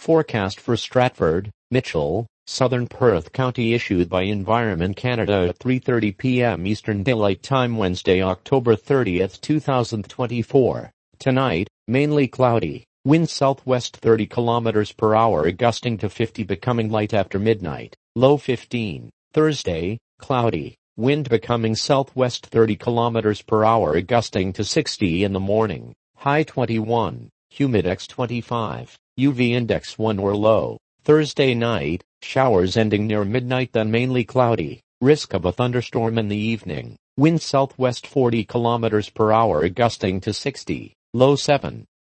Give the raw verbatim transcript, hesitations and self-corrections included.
Forecast for Stratford, Mitchell, Southern Perth County issued by Environment Canada at three thirty p m Eastern Daylight Time Wednesday, October thirtieth, two thousand twenty-four. Tonight, mainly cloudy. Wind southwest thirty kilometers per hour gusting to fifty becoming light after midnight. Low fifteen. Thursday, cloudy. Wind becoming southwest thirty kilometers per hour gusting to sixty in the morning. High twenty-one. Humidex twenty-five. U V index one or low. Thursday night, showers ending near midnight then mainly cloudy. Risk of a thunderstorm in the evening. Wind southwest forty kilometers per hour gusting to sixty. Low seven.